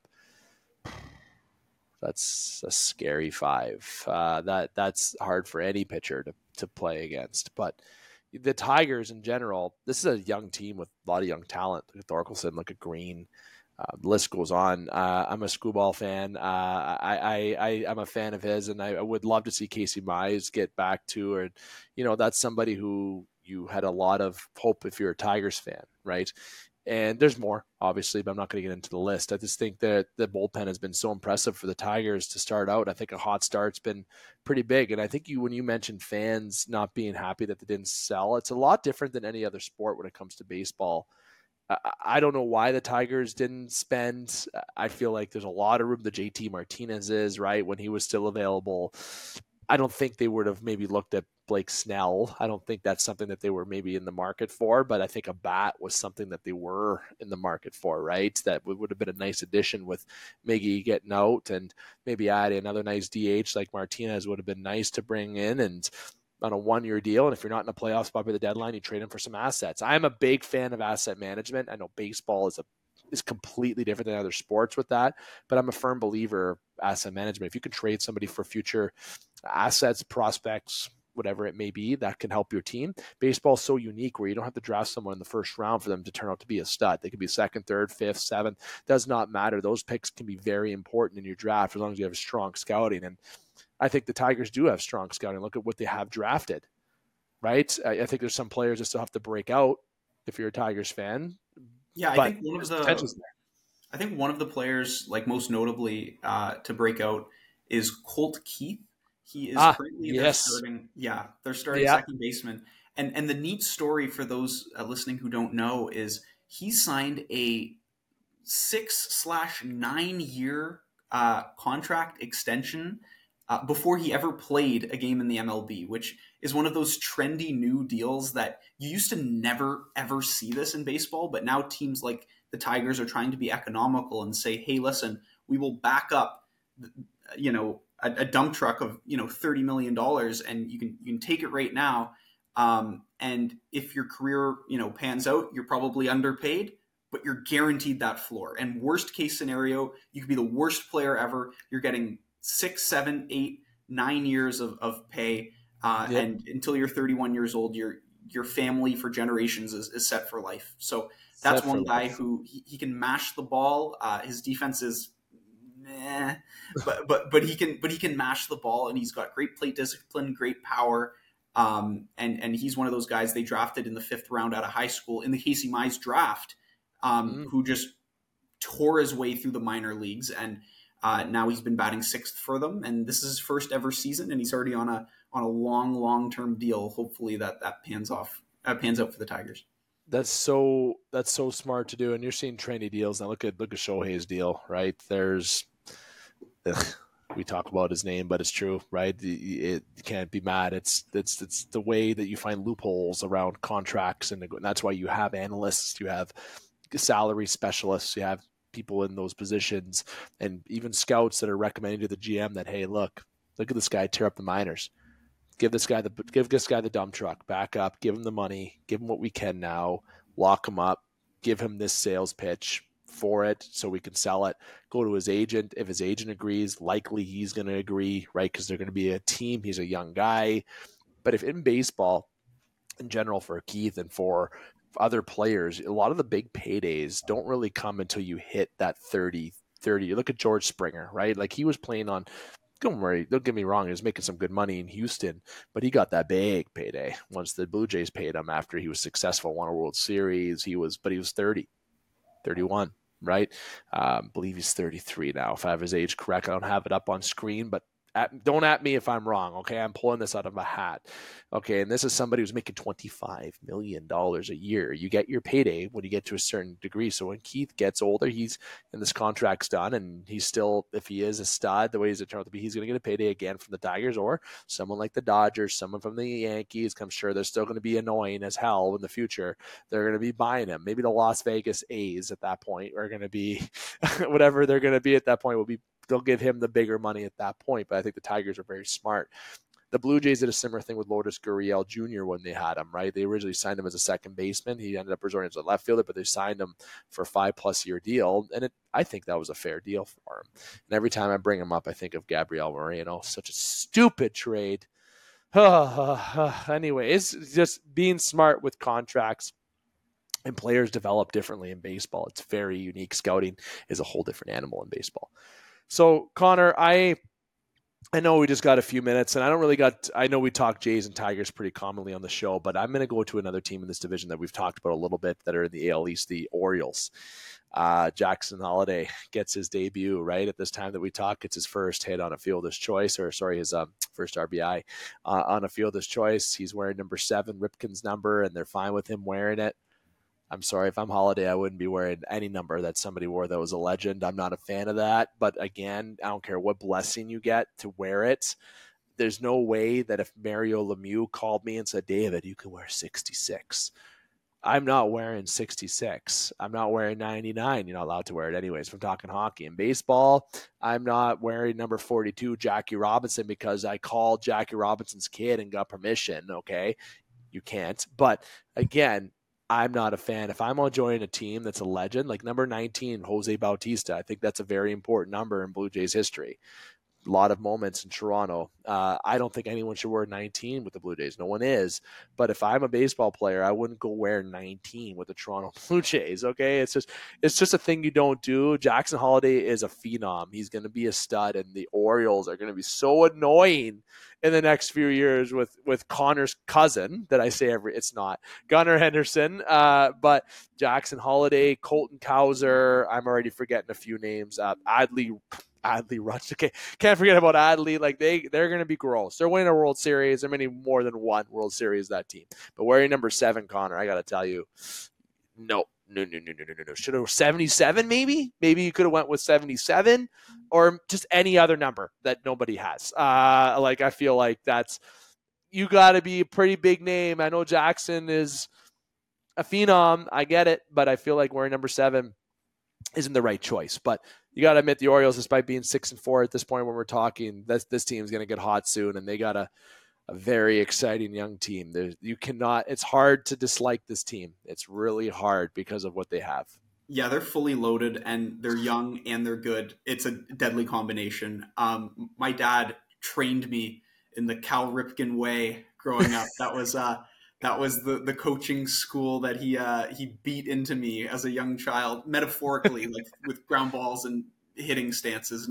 that's a scary five. That's hard for any pitcher to play against. But the Tigers in general, this is a young team with a lot of young talent. Look at Thorkelson, look at Green. The list goes on. I'm a Screwball fan. I'm a fan of his, and I would love to see Casey Mize get back to, or, that's somebody who you had a lot of hope if you're a Tigers fan, right? And there's more, obviously, but I'm not going to get into the list. I just think that the bullpen has been so impressive for the Tigers to start out. I think a hot start's been pretty big. And I think when you mentioned fans not being happy that they didn't sell, it's a lot different than any other sport when it comes to baseball. I don't know why the Tigers didn't spend. I feel like there's a lot of room. The JT Martinez is, right, when he was still available. I don't think they would have maybe looked at Blake Snell. I don't think that's something that they were maybe in the market for, but I think a bat was something that they were in the market for, right? That would have been a nice addition with Miggy getting out, and maybe add another nice DH like Martinez would have been nice to bring in, and on a 1-year deal. And if you're not in a playoff spot by the deadline, you trade him for some assets. I'm a big fan of asset management. I know baseball is completely different than other sports with that, but I'm a firm believer asset management. If you can trade somebody for future assets, prospects, whatever it may be, that can help your team. Baseball is so unique where you don't have to draft someone in the first round for them to turn out to be a stud. They could be second, third, fifth, seventh. Does not matter. Those picks can be very important in your draft as long as you have strong scouting. And I think the Tigers do have strong scouting. Look at what they have drafted, right? I think there's some players that still have to break out if you're a Tigers fan. Yeah, I think one of the players, like most notably to break out, is Colt Keith. He is currently their starting second baseman. And the neat story for those listening who don't know is he signed a 6/9 year contract extension before he ever played a game in the MLB, which is one of those trendy new deals that you used to never, ever see this in baseball. But now teams like the Tigers are trying to be economical and say, hey, listen, we will back up, a dump truck of, $30 million and you can take it right now. And if your career, pans out, you're probably underpaid, but you're guaranteed that floor. And worst case scenario, you could be the worst player ever. You're getting 6, 7, 8, 9 years of pay, and until you're 31 years old, your family for generations is set for life. So that's one guy who he can mash the ball. His defense is meh, but he can mash the ball, and he's got great plate discipline, great power. And he's one of those guys they drafted in the 5th round out of high school in the Casey Mize draft, who just tore his way through the minor leagues, and now he's been batting 6th for them, and this is his first ever season, and he's already on a long-term deal. Hopefully that pans out for the Tigers. That's so smart to do, and you're seeing trendy deals now. Look at Shohei's deal, right? We talk about his name, but it's true, right? You can't be mad. It's the way that you find loopholes around contracts, and that's why you have analysts, you have salary specialists, you have people in those positions, and even scouts that are recommending to the GM that, hey, look at this guy tear up the minors. Give this guy the dump truck, back up, give him the money, give him what we can now, lock him up, give him this sales pitch for it so we can sell it. Go to his agent. If his agent agrees, likely he's going to agree, right? Because they're going to be a team. He's a young guy. But if in baseball, in general, for Keith and for other players, a lot of the big paydays don't really come until you hit that 30. You look at George Springer, right? Like he was playing on, don't get me wrong, he was making some good money in Houston, but he got that big payday once the Blue Jays paid him after he was successful, won a World Series. He was 30, 31, right? I believe he's 33 now, if I have his age correct. I don't have it up on screen, but Don't at me if I'm wrong. Okay. I'm pulling this out of a hat. Okay. And this is somebody who's making $25 million a year. You get your payday when you get to a certain degree. So when Keith gets older, and this contract's done, and he's still, if he is a stud, the way he's a turned out to be, he's going to get a payday again from the Tigers or someone like the Dodgers, someone from the Yankees. I'm sure they're still going to be annoying as hell in the future. They're going to be buying him. Maybe the Las Vegas A's at that point are going to be whatever they're going to be at that point will be, they'll give him the bigger money at that point. But I think the Tigers are very smart. The Blue Jays did a similar thing with Lourdes Gurriel Jr. when they had him, right? They originally signed him as a second baseman. He ended up resorting as a left fielder, but they signed him for a 5+ year deal. And I think that was a fair deal for him. And every time I bring him up, I think of Gabriel Moreno. Such a stupid trade. Anyways, just being smart with contracts. And players develop differently in baseball. It's very unique. Scouting is a whole different animal in baseball. So, Connor, I know we just got a few minutes, and I know we talk Jays and Tigers pretty commonly on the show, but I'm going to go to another team in this division that we've talked about a little bit that are in the AL East, the Orioles. Jackson Holliday gets his debut, right? At this time that we talk, it's his first hit on a fielder's choice, his first RBI on a fielder's choice. He's wearing number 7, Ripken's number, and they're fine with him wearing it. I'm sorry, if I'm Holiday, I wouldn't be wearing any number that somebody wore that was a legend. I'm not a fan of that. But again, I don't care what blessing you get to wear it. There's no way that if Mario Lemieux called me and said, David, you can wear 66. I'm not wearing 66. I'm not wearing 99. You're not allowed to wear it anyways. If I'm talking hockey and baseball, I'm not wearing number 42, Jackie Robinson, because I called Jackie Robinson's kid and got permission. Okay, you can't. But again, I'm not a fan. If I'm on joining a team that's a legend, like number 19, Jose Bautista, I think that's a very important number in Blue Jays history. A lot of moments in Toronto. I don't think anyone should wear 19 with the Blue Jays. No one is. But if I'm a baseball player, I wouldn't go wear 19 with the Toronto Blue Jays. Okay, it's just a thing you don't do. Jackson Holliday is a phenom. He's going to be a stud, and the Orioles are going to be so annoying in the next few years with Connor's cousin that I say it's not Gunnar Henderson, but Jackson Holliday, Colton Cowser. I'm already forgetting a few names. Adley Rutsch. Okay, can't forget about Adley. Like they're going to be gross. They're winning a World Series. They're winning more than one World Series, that team. But wearing number 7, Connor, I got to tell you, no. Should have 77 maybe? Maybe you could have went with 77 or just any other number that nobody has. I feel like you got to be a pretty big name. I know Jackson is a phenom. I get it, but I feel like wearing number 7 isn't the right choice. But you got to admit the Orioles, despite being 6-4 at this point when we're talking, this team's going to get hot soon, and they got a very exciting young team. It's hard to dislike this team. It's really hard because of what they have. Yeah, they're fully loaded, and they're young and they're good. It's a deadly combination. My dad trained me in the Cal Ripken way growing up. That was the coaching school that he beat into me as a young child, metaphorically, like with ground balls and hitting stances,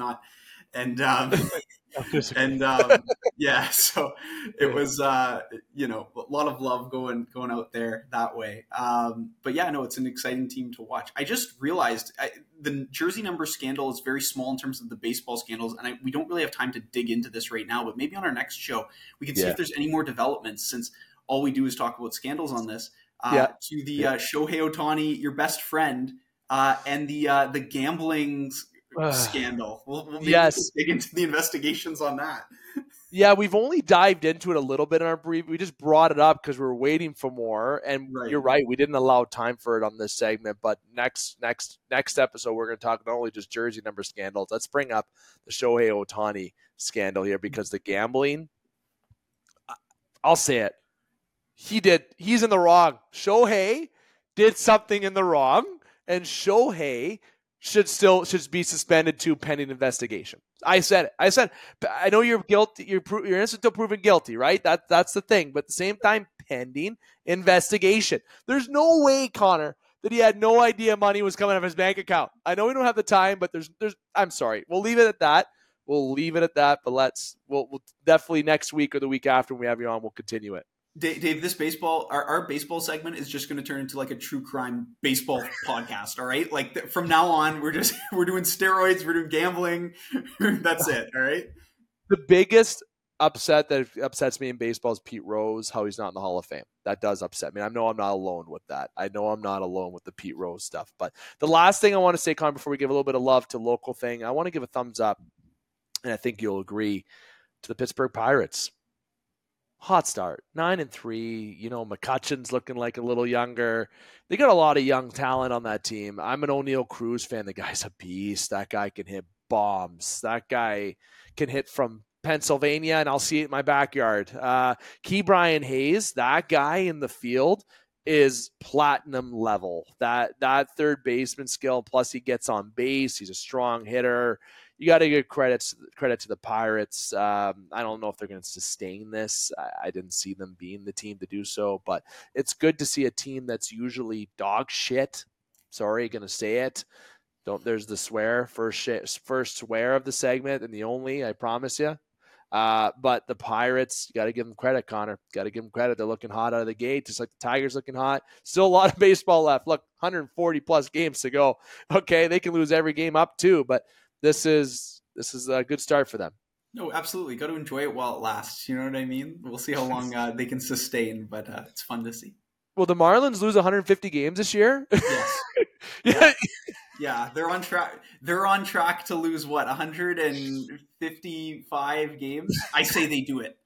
yeah, so it was a lot of love going out there that way. But yeah, no, it's an exciting team to watch. I just realized the jersey number scandal is very small in terms of the baseball scandals, and we don't really have time to dig into this right now. But maybe on our next show we can see if there's any more developments, since all we do is talk about scandals on this. To the Shohei Ohtani, your best friend, and the gambling scandal. We'll maybe dig into the investigations on that. Yeah, we've only dived into it a little bit in our brief. We just brought it up because we were waiting for more. And You're right, we didn't allow time for it on this segment. But next episode, we're going to talk not only just jersey number scandals. Let's bring up the Shohei Ohtani scandal here, because the gambling, I'll say it. He's in the wrong. Shohei did something in the wrong, and Shohei should be suspended too, pending investigation. I said it. I know you're guilty. You're innocent until proven guilty, right? That's the thing. But at the same time, pending investigation. There's no way, Connor, that he had no idea money was coming out of his bank account. I know we don't have the time, but there's. I'm sorry. We'll leave it at that. But we'll definitely next week or the week after when we have you on, we'll continue it. Dave, this our baseball segment is just going to turn into like a true crime baseball podcast. All right. Like from now on, we're doing steroids. We're doing gambling. That's it. All right. The biggest upset that upsets me in baseball is Pete Rose, how he's not in the Hall of Fame. That does upset me. I know I'm not alone with that. I know I'm not alone with the Pete Rose stuff. But the last thing I want to say, Con, before we give a little bit of love to local thing, I want to give a thumbs up, and I think you'll agree, to the Pittsburgh Pirates. Hot start, 9-3. McCutcheon's looking like a little younger. They got a lot of young talent on that team. I'm an O'Neill Cruz fan. The guy's a beast. That guy can hit bombs. That guy can hit from Pennsylvania, and I'll see it in my backyard. Ke'Bryan Hayes, that guy in the field is platinum level. That third baseman skill, plus he gets on base. He's a strong hitter. You got to give credit to the Pirates. I don't know if they're going to sustain this. I didn't see them being the team to do so, but it's good to see a team that's usually dog shit. Sorry, going to say it. There's the swear, first swear of the segment, and the only, I promise you. But the Pirates, you got to give them credit, Connor. Got to give them credit. They're looking hot out of the gate, just like the Tigers looking hot. Still a lot of baseball left. Look, 140 plus games to go. Okay, they can lose every game up too, but this is a good start for them. No, absolutely. Got to enjoy it while it lasts. You know what I mean? We'll see how long they can sustain, but it's fun to see. Will the Marlins lose 150 games this year? Yes. Yeah. Yeah, they're on track. They're on track to lose 155 games. I say they do it.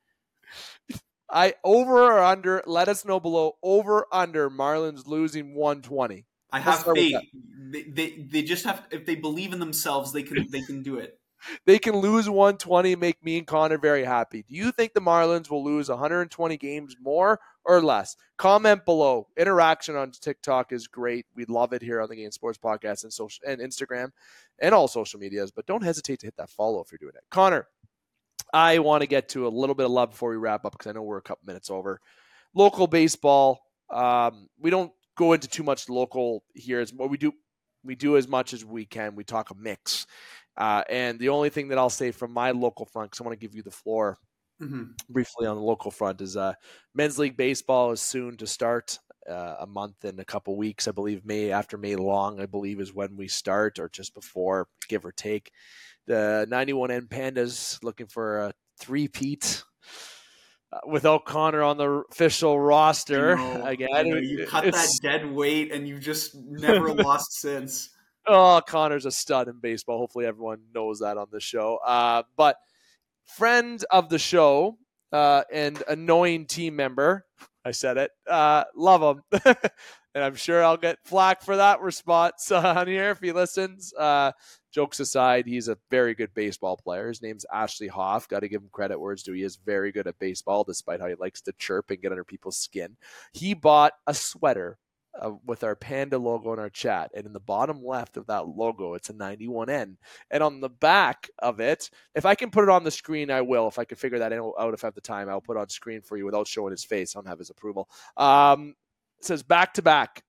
Over or under? Let us know below. Over under Marlins losing 120. I have faith. They just have. If they believe in themselves, they can do it. They can lose 120, make me and Connor very happy. Do you think the Marlins will lose 120 games more or less? Comment below. Interaction on TikTok is great. We love it here on the Game Sports Podcast and Instagram and all social medias. But don't hesitate to hit that follow if you're doing it. Connor, I want to get to a little bit of love before we wrap up because I know we're a couple minutes over. Local baseball. We don't go into too much local here. As what we do as much as we can. We talk a mix. And the only thing that I'll say from my local front, because I want to give you the floor briefly on the local front, is men's league baseball is soon to start. A month and a couple weeks, I believe. After May long, I believe, is when we start, or just before, give or take. The 91N Pandas looking for a three-peat without Connor on the official roster. Again, you cut that dead weight, and you've just never lost since. Oh, Connor's a stud in baseball. Hopefully everyone knows that on the show. But friend of the show and annoying team member, I said it, love him. And I'm sure I'll get flack for that response on here if he listens. Jokes aside, he's a very good baseball player. His name's Ashley Hoff. Got to give him credit where it's due. He is very good at baseball, despite how he likes to chirp and get under people's skin. He bought a sweater with our Panda logo in our chat. And in the bottom left of that logo, it's a 91N. And on the back of it, if I can put it on the screen, I will. If I can figure that out, if I have the time, I'll put it on screen for you without showing his face. I don't have his approval. It says back to back.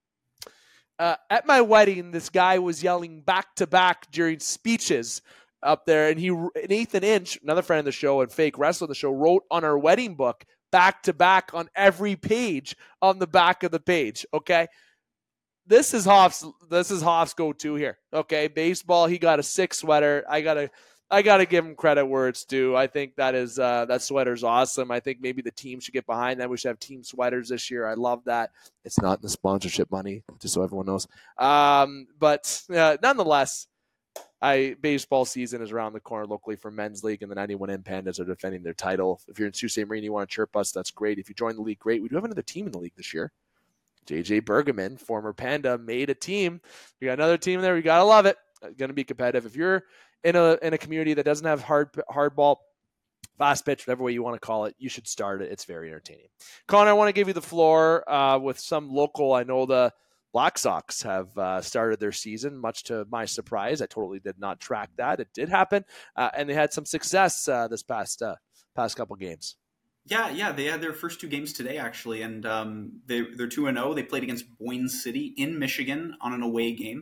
At my wedding, this guy was yelling back to back during speeches up there. And Nathan Inch, another friend of the show and fake wrestler of the show, wrote on our wedding book, back to back on every page on the back of the page. Okay. This is Hoff's go-to here. Okay. Baseball. He got a 6 sweater. I gotta give him credit where it's due. I think that sweater's awesome. I think maybe the team should get behind that. We should have team sweaters this year. I love that. It's not in the sponsorship money, just so everyone knows. But nonetheless, baseball season is around the corner locally for men's league, and the 91N Pandas are defending their title. If you're in Sault Ste. Marie and you want to chirp us, that's great. If you join the league, great. We do have another team in the league this year. JJ Bergman, former Panda, made a team. We got another team there. We got to love it. Going to be competitive. If you're in a community that doesn't have hard ball, fast pitch, whatever way you want to call it, you should start it. It's very entertaining. Connor, I want to give you the floor with some local. I know the Black Sox have started their season, much to my surprise. I totally did not track that. It did happen, and they had some success this past couple games. Yeah, they had their first 2 games today, actually, and they're 2-0. They played against Boyne City in Michigan on an away game,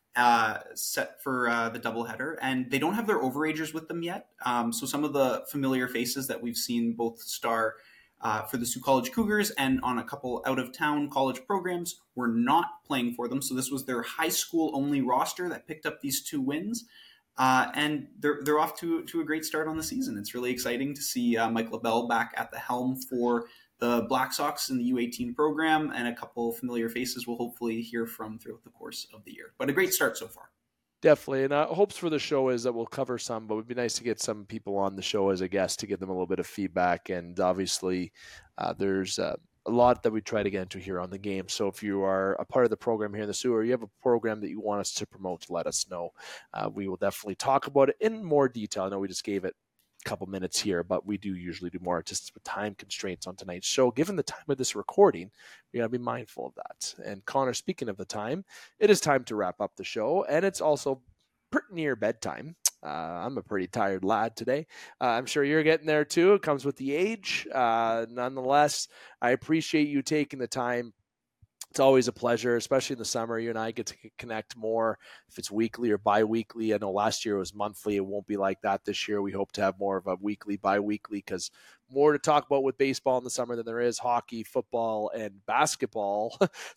set for the doubleheader, and they don't have their overagers with them yet. So some of the familiar faces that we've seen both star for the Sioux College Cougars and on a couple out-of-town college programs were not playing for them. So this was their high school-only roster that picked up these 2 wins. And they're off to a great start on the season. It's really exciting to see Mike LaBelle back at the helm for the Black Sox in the U18 program, and a couple familiar faces we'll hopefully hear from throughout the course of the year. But a great start so far. Definitely. And hopes for the show is that we'll cover some, but it would be nice to get some people on the show as a guest to give them a little bit of feedback. And obviously, there's a lot that we try to get into here on the game. So if you are a part of the program here in the sewer, you have a program that you want us to promote, let us know. We will definitely talk about it in more detail. I know we just gave it couple minutes here, but we do usually do more just with time constraints on tonight's show. Given the time of this recording, we got to be mindful of that. And Connor, speaking of the time, it is time to wrap up the show, and it's also pretty near bedtime. I'm a pretty tired lad today. I'm sure you're getting there too. It comes with the age. Nonetheless, I appreciate you taking the time. It's always a pleasure, especially in the summer. You and I get to connect more if it's weekly or bi-weekly. I know last year it was monthly. It won't be like that this year. We hope to have more of a weekly, bi-weekly, because more to talk about with baseball in the summer than there is hockey, football, and basketball.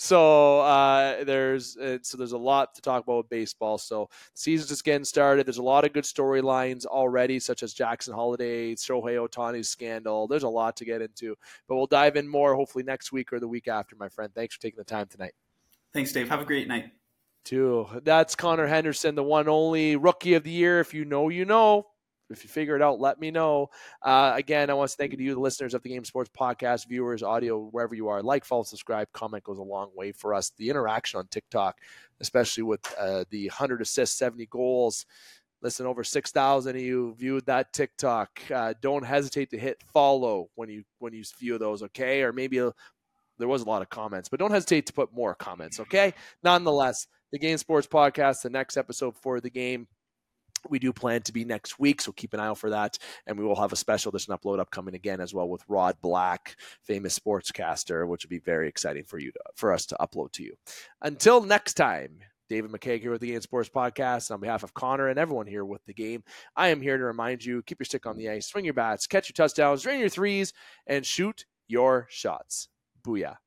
So there's a lot to talk about with baseball. So the season's just getting started. There's a lot of good storylines already, such as Jackson Holliday, Shohei Ohtani's scandal. There's a lot to get into, but we'll dive in more hopefully next week or the week after, my friend. Thanks for taking the time tonight. Thanks, Dave. Have a great night. Too. That's Connor Henderson, the one only rookie of the year. If you know, you know. If you figure it out, let me know. Again, I want to thank you to you, the listeners of the Game Sports Podcast, viewers, audio, wherever you are. Like, follow, subscribe, comment goes a long way for us. The interaction on TikTok, especially with the 100 assists, 70 goals. Listen, over 6,000 of you viewed that TikTok. Don't hesitate to hit follow when you view those, okay? Or maybe there was a lot of comments, but don't hesitate to put more comments, okay? Nonetheless, the Game Sports Podcast, the next episode for the game, we do plan to be next week, so keep an eye out for that. And we will have a special edition upload upcoming again as well with Rod Black, famous sportscaster, which will be very exciting for us to upload to you. Until next time, David McKay here with the Game Sports Podcast. On behalf of Connor and everyone here with the game, I am here to remind you, keep your stick on the ice, swing your bats, catch your touchdowns, drain your threes, and shoot your shots. Booyah.